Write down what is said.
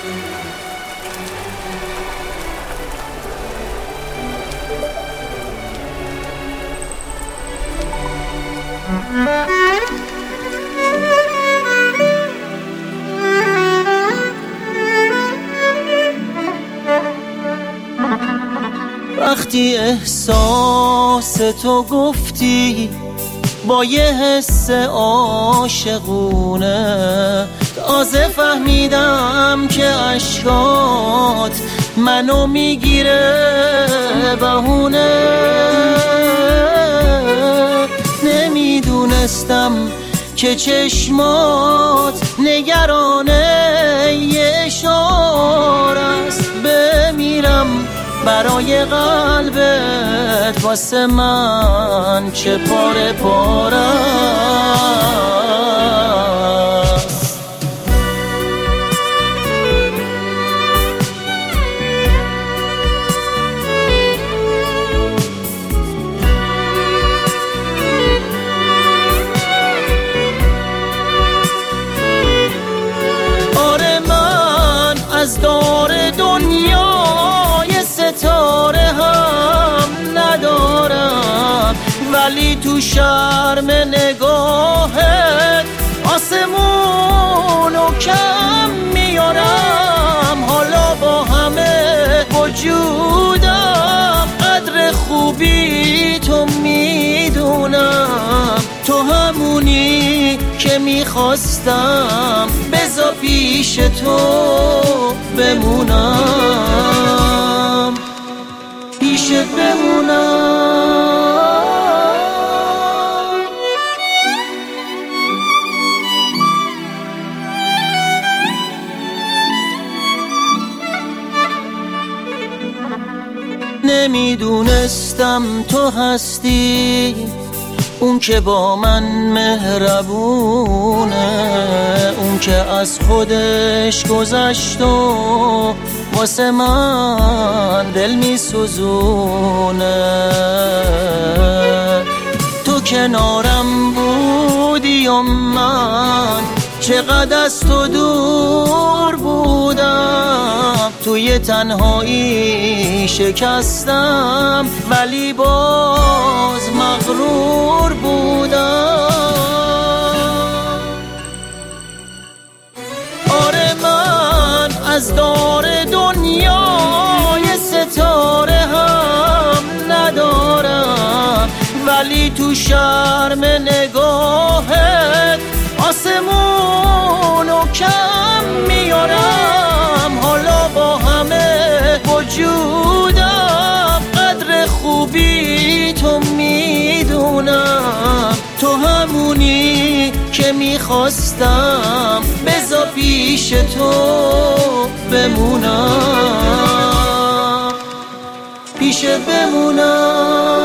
وقتی احساس تو گفتی با یه حس عاشقونه، تازه فهمیدم که اشکات منو میگیره بهونه. نمیدونستم که چشمات نگرانه یه اشاره است. بمیرم برای قلبت، واسه من چه پاره پاره است. آره من از دار دنیای ستاره هم ندارم، ولی تو شرم نگاهت آسمونو کم میارم. حالا با همه وجودم قدر خوبی تو میدونم. تو همونی که میخواستم، بذار پیش تو بمونم، پیشت بمونم. نمیدونستم تو هستی اون که با من مهربونه، اون که از خودش گذشت و واسه من دل میسوزونه. تو کنارم بودی و من چقدر از تو دور بودم. توی تنهایی شکستم ولی باز مغرور بودم. آره من از دار دنیای ستاره هم ندارم، ولی تو شرم نگاهت آسمونو کم میارم. حالا با همه وجودم قدر خوبی تو میدونم. تو همونی که میخواستم، بذار پیش تو بمونم، پیشت بمونم.